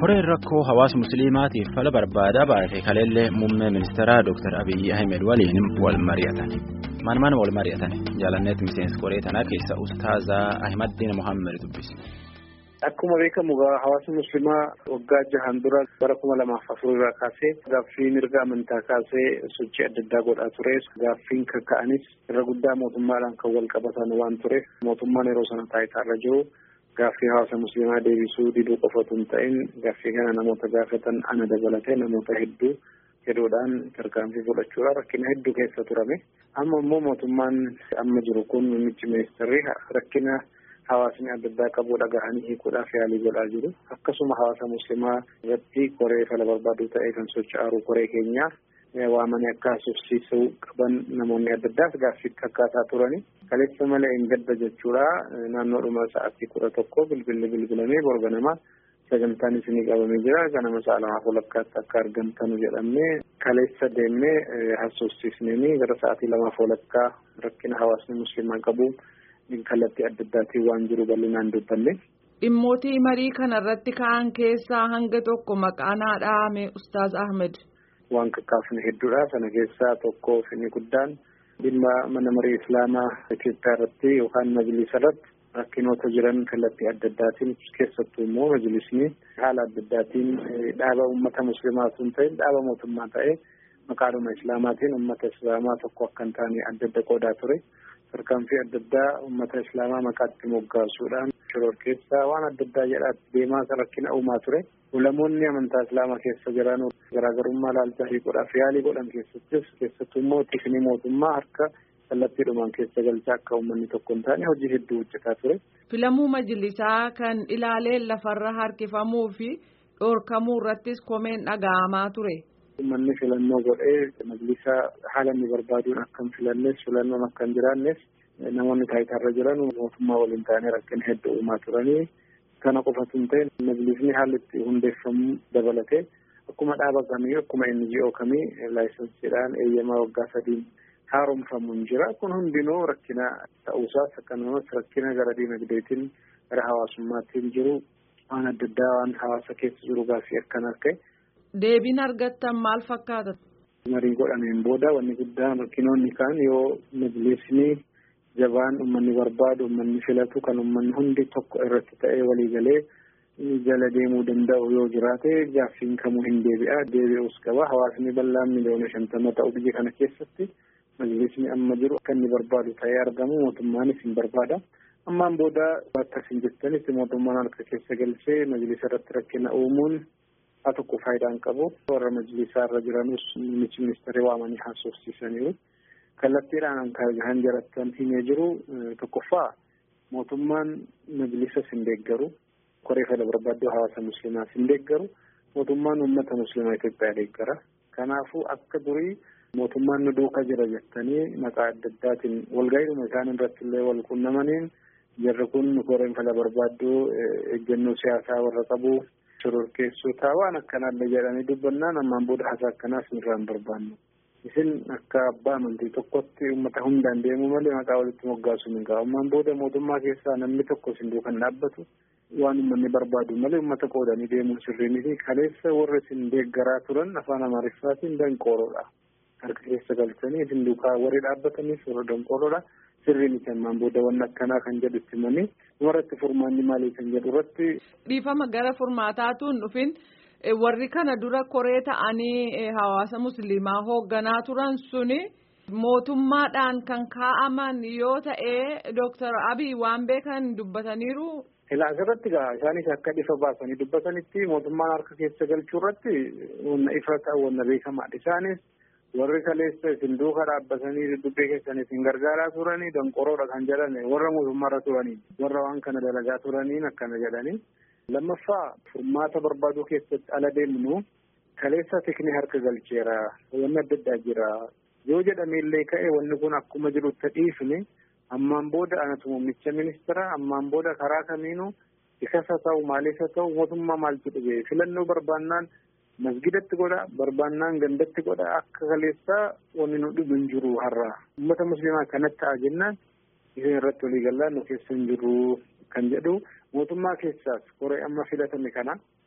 Koreen rakkoo hawaasa musliimaatiif fala barbaadaa baate kaleellee muummee ministeeraa Dr. Abiy Ahmed waliin wal mari'atan. Maan wal mari'atan jaalanneet miseensi koree tanaa keessa Ustaazaa Ahmadiin Muhammad dubbise. Akkuma beekamu hawaasni musliimaa waggaa jahan dura bara 2004 irraa kaasee gaaffii mirga amantaa kaasee sochii adda addaa godhaa ture. Gaaffiin kaka'anis irra guddaa mootummaadhaan kan wal qabatan waan ture. Mootummaan yeroo sana taayitaarra jiru gaaffii hawaasa musliimaa deebisuu diduu qofatu hin ta'in gaaffii kana namoota gaafatan ana dabalatee namoota hedduu hedduudhaan tarkaanfii fudhachuudhaan rakkina hedduu keessa turame. Amma immoo mootummaan amma jiru kun muummichi ministeerri rakkina hawaasni adda addaa qabu dhagahanii hiikuudhaaf yaalii godhaa jiru. Akkasuma hawaasa musliimaa irratti koree fala barbaaduu ta'ee kan socho'aaru koree keenyaa waamanii akka haasofsiisuu qaban namoonni adda addaas gaaffii akkaataa turani. Kaleessa malee hin gadda jechuudha. Naannoodhuma sa'aatii 11 bilbilamee borganama sagantaan isinii qabamee jira. Ganama sa'a 2:00 akka argamtanu jedhamee kaleessa deemnee haasofsiisnee gara sa'aatii 2:00 rakkina hawaasni musliimaa qabu kallattii adda addaatiin waan jiru bal'inaan dubbanne. Dhimmoota marii kanarratti ka'an keessaa hanga tokko maqaan dhaame Ustaaz Ahmed. Waan kakkaafne hedduudha. Sana keessaa tokko inni guddaan dhimma mana marii Islaamaa Itoophiyaa irratti yookaan majlisa irratti rakkinoota jiran kallattii adda addaatiin keessattuu immoo majlisni haala adda addaatiin dhaaba uummata musliimaa osoo hin ta'in dhaaba mootummaa ta'ee maqaadhuma Islaamaatiin uummata Islaamaa tokko akka hin taane adda adda qoodaa ture. Tarkaanfii adda addaa uummata Islaamaa maqaatti moggaasuudhaan shoror keessaa waan adda addaa jedhaatti deemaa rakkina uumaa ture. Ulamoonni amantaa Islaamaa keessa jiran garaagarummaa ilaalcha hiikuudhaaf yaalii godhan keessattuu immoo tikni mootummaa harka kallattiidhumaan keessa galchaa akka uummanni tokko hin taane hojii hedduu hojjetaa ture. Filamuu majlisaa kan ilaalee lafarra harkifamuu fi dhorkamuu irrattis komeen dhaga'amaa ture. Uummanni filannoo godhee majlisa haala inni barbaaduun akka hin filannes filannoon akka hin jiraannes namoonni taayitaarra jiran mootummaa waliin ta'anii rakkina hedduu uumaa turanii. Kana qofatu hin ta'in majlisni haalli itti hundeeffamuu dabalatee akkuma dhaaba kamii akkuma NGO kamii laayisensiidhaan eeyyamaa waggaa 3 haaromfamuun jira. Kun hundinuu rakkina ta'uusaas akkasumas rakkina gara diinagdeetiin gara hawaasummaattiin jiru waan adda addaa waan hawaasa keessa jiru gaaffii akkanaa ka'e. Deebiin argattan maal fakkaata? Marii godhameen booda wanni guddaan rakkinoonni kaan yoo majlisni jabaan uummanni barbaadu uummanni filatu kan uummanni hundi tokko irratti ta'ee waliigalee jala deemuu danda'u yoo jiraate gaaffiin kamuu hin deebi'uus qaba. Hawaasni bal'aan miliyoona 50 ta'u biyya kana keessatti majlisni amma jiru akka inni barbaadu ta'ee argamu mootummaanis hin barbaada. Ammaan booda akkas hin jettanis mootummaan harka keessa galchee majlisa irratti rakkina uumuun haa tokko faayidaan qabu. Warra majlisaa irra jiranus muummichi ministeerii waamanii haasofsiisaniiru. Kallattiidhaan kan jarattan himee jiru tokkoffaa mootummaan majlisa hin deeggaru. Koree fala barbaaduu hawaasa musliimaa hin deeggaru. Mootummaan uummata musliimaa Itoophiyaa deeggara. Kanaafuu akka durii mootummaan nu duukaa jira jettanii maqaa adda addaatiin walga'iidhuma isaan irratti illee wal qunnamaniin jarri kun koreen fala barbaaduu eeggannoo siyaasaa warra qabu shororkeessotaa waan akkanaallee jedhanii dubbannaan ammaan booda haasaa akkanaas irraan barbaannu. Isin akka abbaa amantii tokkotti uummata hundaan deemuu malee maqaa walitti moggaasuu hin qabu. Ammaan booda mootummaa keessaa namni tokko isin duukaan dhaabbatu waan uummanni barbaadu malee uummata qoodanii deemuun sirrii miti. Kaleessa warra isin deeggaraa turan afaan Amaariffaatiin danqooroodha. Harka keessa galchanii isin duukaa warri dhaabbataniif warra danqooroodha. Sirrii miti ammaan booda waan akkanaa kan jedhu itti himanii warratti furmaanni maalii kan jedhu irratti. Dhiifama gara furmaataatuun dhufin warri kana dura koree ta'anii hawaasa musliimaa hoogganaa turan suni mootummaadhaan kan kaa'aman yoo ta'e Dr. Abiy waan beekan dubbataniiru. Asirratti isaanis akka ifa baasanii dubbatanitti mootummaan harka keessa galchuu irratti wanna ifa ta'u wanna beekamaadha. Isaanis warri kaleessa isin duuka dhaabbatanii dubbii keessaniif hin gargaaraa turanii danqoroodha kan jedhan warra mootummaarra turanii warra waan kana dalagaa turaniin akkana jedhanii. Lammaffaa furmaata barbaaduu keessatti ala deemnu kaleessa tikni harka galcheera wanni adda addaa jira yoo jedhameellee ka'e wanni kun akkuma jirutti dhiifne ammaan booda anatu muummicha ministeera ammaan booda karaa kamiinuu isasa ta'u maalisa ta'u mootummaa maaltu dhibee filannoo barbaannaan masgidatti godha barbaannaan gandatti godha akka kaleessa wanni nu dhibu hin jiru har'a uummata musliimaa kanatti ta'a jennaan isin irratti walii gallaan nu keessa hin jiru kan jedhu mootummaa keessaas koree amma filatame kana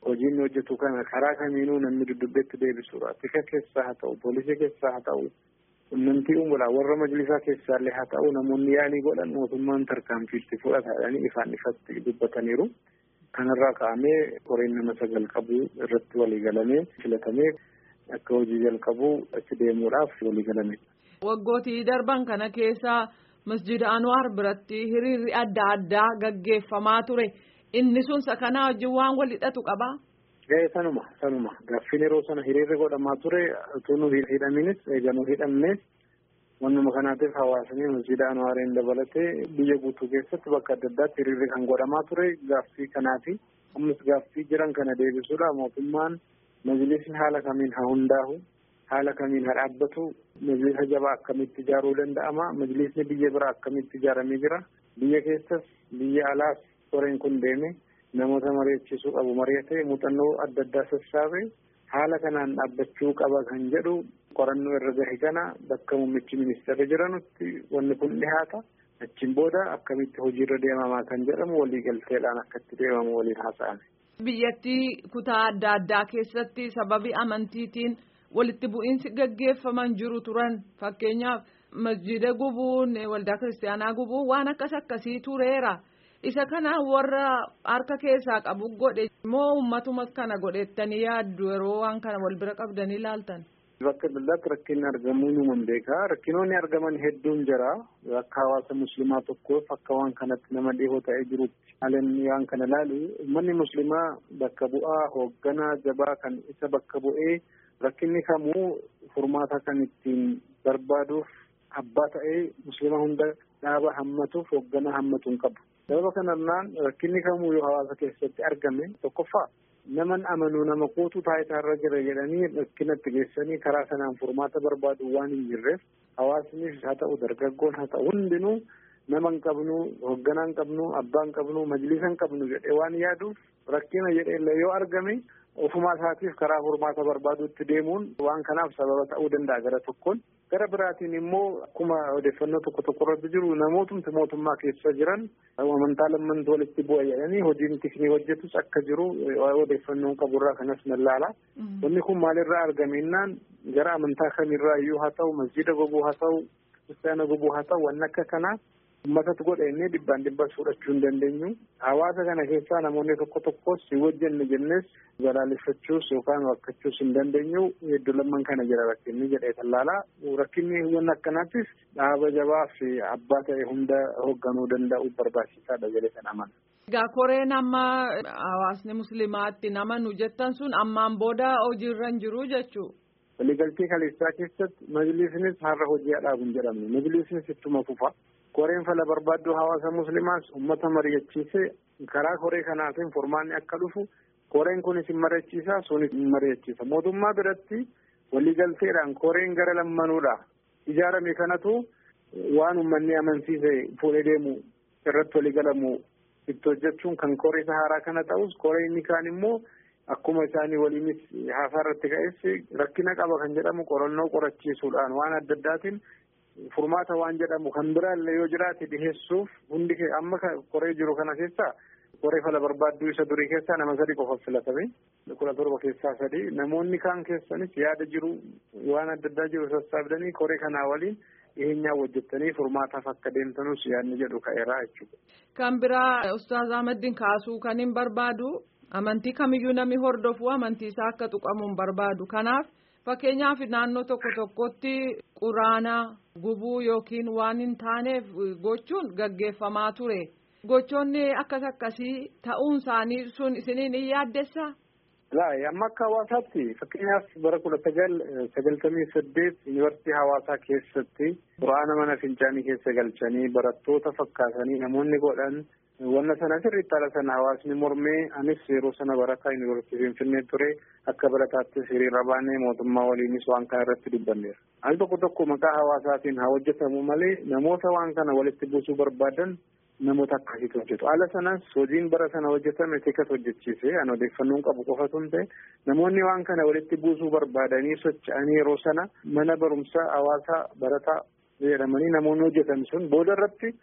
hojiin hojjetu kana karaa kamiinuu namni dudubbeetti deebisuudha. Tika keessaa haa ta'u, poolisii keessaa haa ta'u, qunnamtii uumulaa warra majlisaa keessaallee haa ta'u namoonni yaalii godhan mootummaan tarkaanfiitti fudhataadhaanii ifaan ifatti dubbataniiru. Kanarraa ka'amee koreen nama 9 qabu irratti waliigalamee filatamee akka hojii jalqabu achi deemuudhaaf waliigalame. Waggootii darban kana keessa masjida Anwaar biratti hiriirri adda addaa gaggeeffamaa ture. Inni sun sakanaa wajjin waan wal hidhatu qabaa? Sanuma gaaffiin yeroo sana hiriirri godhamaa ture utuu nu hidhaminis eeganuu hidhamnes wannuma kanaatiif hawaasni masjida Anwaariin dabalatee biyya guutuu keessatti bakka adda addaatti hiriirri kan godhamaa ture gaaffii kanaati. Ammas gaaffii jiran kana deebisuudha mootummaan majlisni haala kamiin haa hundaa'u, haala kamiin haa dhaabbatu, majlisa jabaa akkamitti ijaaruu danda'ama, majlisni biyya biraa akkamitti ijaaramee jira, biyya keessas biyya alaas koreen kun deeme namoota mari'achiisuu qabu mari'atee muuxannoo adda addaa sassaabee haala kanaan dhaabbachuu qaba kan jedhu qorannoo irra gahe kana bakka muummichi ministeera jiranutti wanni kun dhihaata. Achiin booda akkamitti hojiirra deemamaa kan jedhamu waliigalteedhaan akkatti deemamu waliin haasa'ame. Biyyattii kutaa adda addaa keessatti sababii amantiitiin walitti bu'iinsi gaggeeffaman jiru turan fakkeenyaaf masjida gubuun waldaa kiristaanaa gubuun waan akkasii tureera. Isa kana warra harka keessaa qabu godhe moo uummatuma kana godhettanii yaaddu yeroo waan kana wal bira qabdanii ilaaltan? Bakka daldalatti rakkinni argamuu numan beekaa. Rakkinoonni argaman hedduun jira. Akka hawaasa musliimaa tokkoof akka waan kanatti nama dhihoo ta'ee jirutti haalonni waan kana ilaalu uummanni musliimaa bakka bu'aa hoogganaa jabaa kan isa bakka bu'ee rakkinni kamuu furmaata kan ittiin barbaaduuf abbaa ta'ee musliima hunda dhaaba hammatuuf hoogganaa hammatuun qabu. Sababa kanarraan rakkinni kamuu yoo hawaasa keessatti argame tokkoffaa naman amanuu nama kootu taayitaarra jira jedhanii rakkinatti geessanii karaa sanaan furmaata barbaadu waan hin jirreef hawaasnis haa ta'u dargaggoon haa ta'u hundinuu nama hin qabnu hoogganaa hin qabnu abbaa hin qabnu majlisa hin qabnu jedhee waan yaaduuf rakkina jedhee yoo argame ofumaa isaatiif karaa furmaata barbaaduutti deemuun waan kanaaf sababa ta'uu danda'a gara tokkoon. Gara biraatiin immoo akkuma odeeffannoo tokko irratti jiru namootumti mootummaa keessa jiran amantaa lammantu walitti bu'a jedhanii hojiin tiknii hojjetus akka jiru odeeffannoon qaburraa kanas nallaala. Wanni kun maalirraa argamennaan gara amantaa kamirraa iyyuu haa ta'u masjida gubuu haa ta'u kiristaana gubuu haa ta'u waan akka kanaa ummatatu godhe inni dhibbaan fudhachuu hin dandeenyu. Hawaasa kana keessaa namoonni tokkos si wajjin jennes balaaleffachuus yookaan wakkachuus hin dandeenyu. Hedduu lamman kana jira rakkinni jedhee tallaalaa. Rakkinni waan akkanaattis dhaaba jabaa fi abbaa ta'e hunda hoogganuu danda'u barbaachisaadha jedhee kan amana. Egaa koreen amma hawaasni musliimaatti nama nu jettan sun ammaan booda hojiirra hin jiru jechuu. Waliigaltee kaleessaa keessatti majlisnis har'a hojii dhaabu hin jedhamne. Majlisnis ittuma fufa. Koreen fala barbaaddu hawaasa musliimaas uummata mari'achiisee karaa koree kanaatiin furmaanni akka dhufu koreen kunis hin mari'achiisa sunis hin mari'achiisa. Mootummaa biratti waliigalteedhaan koreen gara lammanuudha ijaarame kanatu waan uummanni amansiise fuudhee deemu irratti waliigalamu itti hojjechuun kan koree haaraa kana ta'us koree inni kaan immoo akkuma isaanii waliinis haasaa irratti ka'es rakkina qaba kan jedhamu qorannoo qorachiisuudhaan waan adda addaatiin furmaata waan jedhamu kan biraallee yoo jiraate dhiheessuuf hundi amma koree jiru kana keessaa koree fala barbaadduu isa durii keessaa nama 3 qofa filatame 17 keessaa 3 namoonni kaan keessanis yaada jiru waan adda addaa jiru sassaabdanii koree kanaa waliin dhiheenyaa hojjettanii furmaataaf akka deemtanus yaadni jedhu ka'eeraa jechuudha. Kan biraa Ustaaz Ahmadiin kaasuu kan hin barbaadu amantii kamiyyuu namni hordofu amantii isaa akka tuqamu hin barbaadu. Kanaaf fakkeenyaaf naannoo tokkotti quraana gubuu yookiin waan hin taaneef gochuun gaggeeffamaa ture. Gochoonni akkasii ta'uun isaanii sun isiniin hin yaaddessaa? Amma akka hawaasaatti fakkeenyaaf bara 1998 yuunivarsiitii hawaasaa keessatti quraana mana fincaanii keessa galchanii barattoota fakkaatanii namoonni godhan wanna sana sirriitti haala sana hawaasni mormee anis yeroo sana barataa yuunivarsiitii Finfinnee ture akka barataattis hiriira baanee mootummaa waliinis waan kana irratti dubbanneera. Al tokko maqaa hawaasaatiin haa hojjetamu malee namoota waan kana walitti buusuu barbaadan namoota akkasiitu hojjetu. Haala sanas hojiin bara sana hojjetame teekas hojjechiise an odeeffannoon qabu qofatu hin ta'e namoonni waan kana walitti buusuu barbaadanii socho'anii yeroo sana mana barumsaa hawaasaa barataa jedhamanii namoonni hojjetan sun booda irratti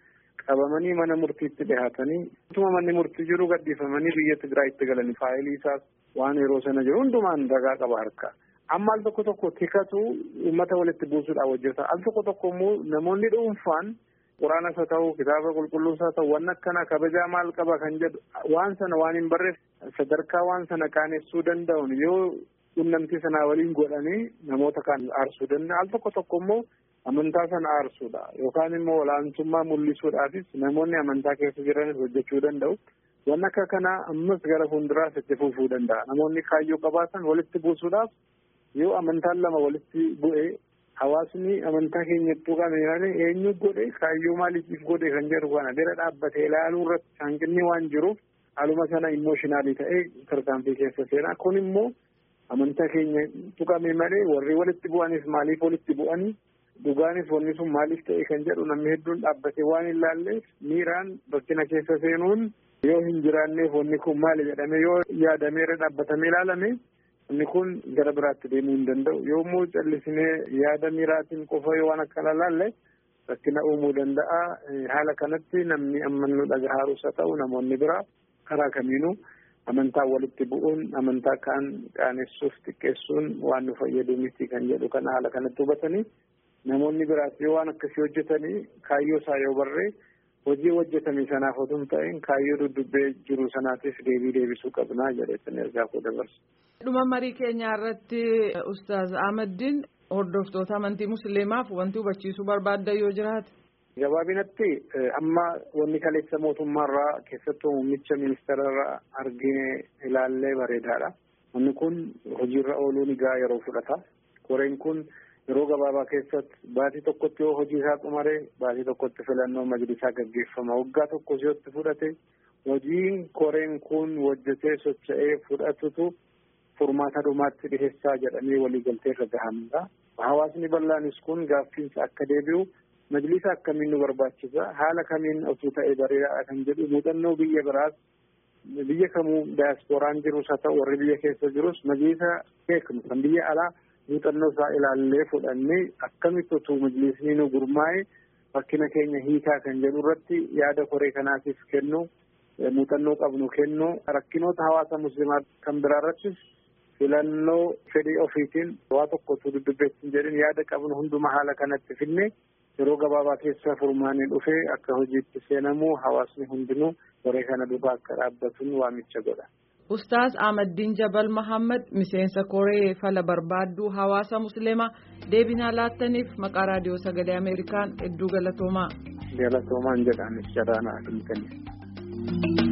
qabamanii mana murtiitti dhiyaatanii utuma manni murtii jiru gaddifamanii biyya Tigraayitti galanii faayilii isaas waan yeroo sana jiru hundumaan ragaa qaba harka. Amma al tokko tikatu uummata walitti buusuudhaan hojjeta. Al tokko immoo namoonni dhuunfaan quraana haa ta'u kitaaba qulqulluu haa ta'u waan akkana kabajaa maal qaba kan jedhu waan sana waan hin barreef sadarkaa waan sana qaanessuu danda'uun yoo qunnamtii sanaa waliin godhanii namoota kan aarsuu danda'a. Al tokko immoo amantaa sana aarsuudha yookaan immoo olaantummaa mul'isuudhaafis namoonni amantaa keessa jiranis hojjechuu danda'u. Waan akka kanaa ammas gara fuulduraas itti fufuu danda'a. Namoonni kaayyoo qabaatan walitti buusuudhaaf yoo amantaan lama walitti bu'ee hawaasni amantaa keenya tuqame malee eenyu godhe kaayyoo maaliif godhe kan jedhu kana bira dhaabbatee ilaaluu irratti hanqinni waan jiruuf haaluma sana imooshinaali ta'ee tarkaanfii keessa seenaa. Kun immoo amantaa keenya tuqame malee warri walitti bu'anis maaliif walitti bu'anii dhugaanis wanni sun maaliif ta'e kan jedhu namni hedduun dhaabbatee waan hin laalleef miiraan rakkina keessa seenuun yoo hin jiraanneef wanni kun maali jedhame yoo yaadameera dhaabbatamee ilaalame inni kun gara biraatti deemuu hin danda'u. Yommuu callisinee yaada miiraatiin qofa yoo waan akkana laalle rakkina uumuu danda'a. Haala kanatti namni ammannu dhagahaarus haa ta'u namoonni biraa karaa kamiinuu amantaa walitti bu'uun amantaa kaan qaanessuuf xiqqeessuun waan nu fayyadu miti kan jedhu kana haala kanatti hubatanii namoonni biraas yoo waan akkasii hojjetanii kaayyoo isaa yoo barree hojii hojjetame sanaaf otoo hin ta'in kaayyoo duddubbee jiru sanaatiif deebii deebisuu qabnaa jedheetan ergaa koo dabarsa. Dhuma marii keenyaa irratti Ustaaz Ahmadiin hordoftoota amantii musliimaaf wanti hubachiisuu barbaaddan yoo jiraate. Gabaabinatti amma wanni kaleessa mootummaarraa keessattuu muummicha ministeerarraa argine ilaallee bareedaadha. Wanni kun hojiirra ooluun egaa yeroo fudhata. Koreen kun yeroo gabaabaa keessatti baatii tokkotti yoo hojii isaa xumare baatii tokkotti filannoo majlisaa gaggeeffama. Waggaa tokko si'otti fudhate hojiin koreen kun hojjetee socho'ee fudhatutu furmaata dhumaatti dhiheessaa jedhamee waliigaltee irra gahamudha. Hawaasni bal'aanis kun gaaffiinsa akka deebi'u majlisa akkamiin nu barbaachisa haala kamiin osoo ta'e bareedaadha kan jedhu muuxannoo biyya biraas biyya kamuu daasporaan jirus haa ta'u warri biyya keessa jirus majlisa beeknu kan biyya alaa muuxannoo isaa ilaallee fudhannee akkamitti osoo majlisni nu gurmaa'e rakkina keenya hiikaa kan jedhu irratti yaada koree kanaatiif kennu muuxannoo qabnu kennu rakkinoota hawaasa musliimaa kan biraa irrattis filannoo fedhii ofiitiin waa tokkotu dudubbeessin jedhin yaada qabnu hunduma haala kanatti finne yeroo gabaabaa keessa furmaanii dhufee akka hojiitti seenamu hawaasni hundinuu koree kana duuba akka dhaabbatuun waamicha godha. Ustaaz Ahmadiin Jabal Mahammad miseensa koree fala barbaadduu hawaasa musliimaa deebinaa laattaniif maqaa raadiyoo sagalee Ameerikaan hedduu galatoomaa. Galatoomaan jedhanis jaraanaa dhumtanii.